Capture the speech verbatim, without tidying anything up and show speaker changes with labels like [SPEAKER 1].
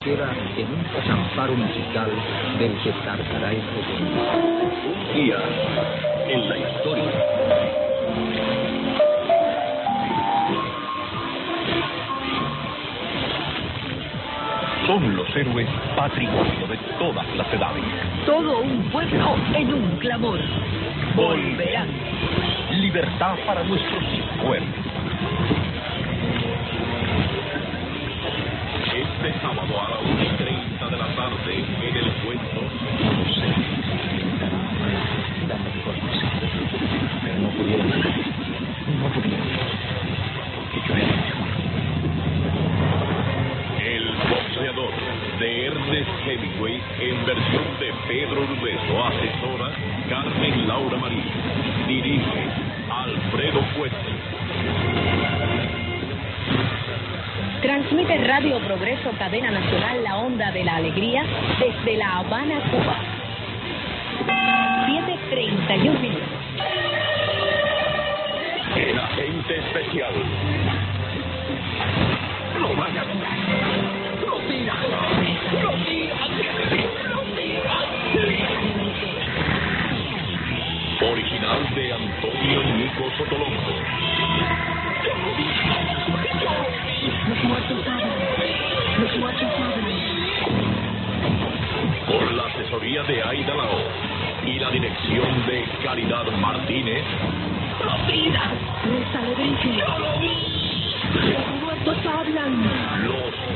[SPEAKER 1] queda en un desamparo musical del que tratará este cuento.
[SPEAKER 2] Un día en la historia. Son los héroes patrimonio de todas las edades.
[SPEAKER 3] Todo un pueblo en un clamor. Volverán.
[SPEAKER 2] Libertad para nuestros cuerpos. Este sábado a la una y treinta de la tarde en el cuento.
[SPEAKER 1] No sé si intentará dar lo mejor posible, pero no pudieron. No pudieron. Porque yo era el mejor.
[SPEAKER 2] El boxeador de Ernest Hemingway en versión de Pedro Urbeso. Asesora Carmen Laura Marín. Dirige Alfredo Fuentes.
[SPEAKER 3] Transmite Radio Progreso, cadena nacional La Onda de la Alegría, desde La Habana, Cuba. siete treinta y un minutos.
[SPEAKER 2] El agente especial. ¡Lo van a curar! ¡Lo tiran! ¡Lo tiran! ¡Lo tiran! Original de Antonio Nico Sotolongo.
[SPEAKER 3] Los muertos hablan. Los muertos hablan.
[SPEAKER 2] Con la asesoría de Aida Lao y la dirección de Caridad Martínez. ¡Lo tiran!
[SPEAKER 3] Nuestra alegría. Los muertos hablan.
[SPEAKER 2] Los